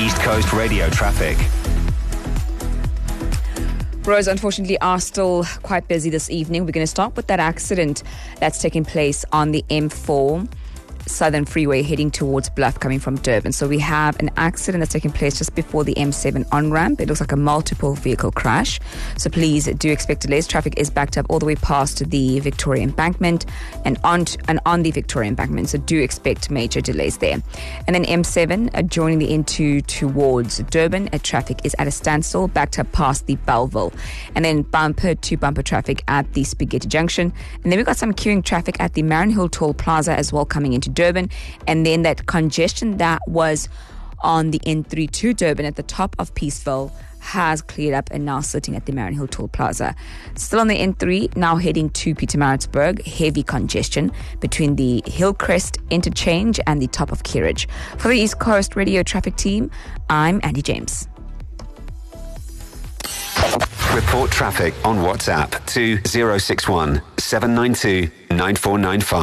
East Coast radio traffic. Roads, unfortunately, are still quite busy this evening. We're going to start with that accident that's taking place on the M4 Southern Freeway heading towards Bluff coming from Durban. So we have an accident that's taking place just before the M7 on-ramp. It looks like a multiple vehicle crash. So please do expect delays. Traffic is backed up all the way past the Victoria Embankment and on the Victoria Embankment. So do expect major delays there. And then M7 joining the N2 towards Durban. Traffic is at a standstill, backed up past the Belleville. And then bumper to bumper traffic at the Spaghetti Junction. And then we've got some queuing traffic at the Marion Hill Toll Plaza as well coming into Durban, and then that congestion that was on the N3 to Durban at the top of Peaceville has cleared up and now sitting at the Marion Hill Toll Plaza. Still on the N3, now heading to Pietermaritzburg, heavy congestion between the Hillcrest interchange and the top of Kerridge. For the East Coast Radio Traffic Team, I'm Andy James. Report traffic on WhatsApp to 061 792 9495.